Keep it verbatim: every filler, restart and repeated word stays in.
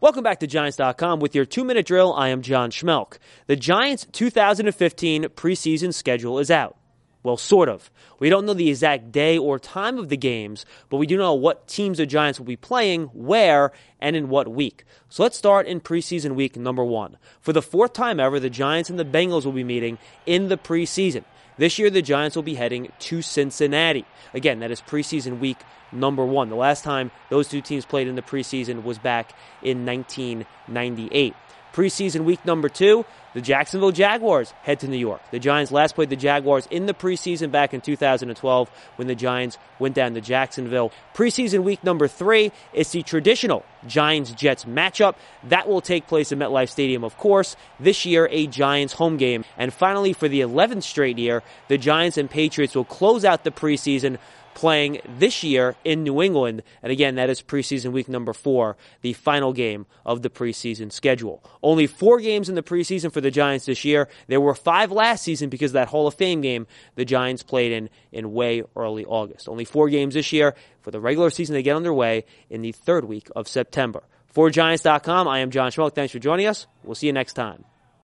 Welcome back to Giants dot com with your two-minute drill. I am John Schmelk. The Giants' two thousand fifteen preseason schedule is out. Well, sort of. We don't know the exact day or time of the games, but we do know what teams the Giants will be playing, where, and in what week. So let's start in preseason week number one. For the fourth time ever, the Giants and the Bengals will be meeting in the preseason. This year, the Giants will be heading to Cincinnati. Again, that is preseason week number one. The last time those two teams played in the preseason was back in nineteen ninety-eight. Preseason week number two, the Jacksonville Jaguars head to New York. The Giants last played the Jaguars in the preseason back in two thousand twelve when the Giants went down to Jacksonville. Preseason week number three is the traditional Giants-Jets matchup. That will take place at MetLife Stadium, of course. This year, a Giants home game. And finally, for the eleventh straight year, the Giants and Patriots will close out the preseason playing this year in New England. And again, that is preseason week number four, the final game of the preseason schedule. Only four games in the preseason for the Giants this year. There were five last season because of that Hall of Fame game the Giants played in in way early August. Only four games this year for the regular season to get underway in the third week of September. For Giants dot com, I am John Schmelk. Thanks for joining us. We'll see you next time.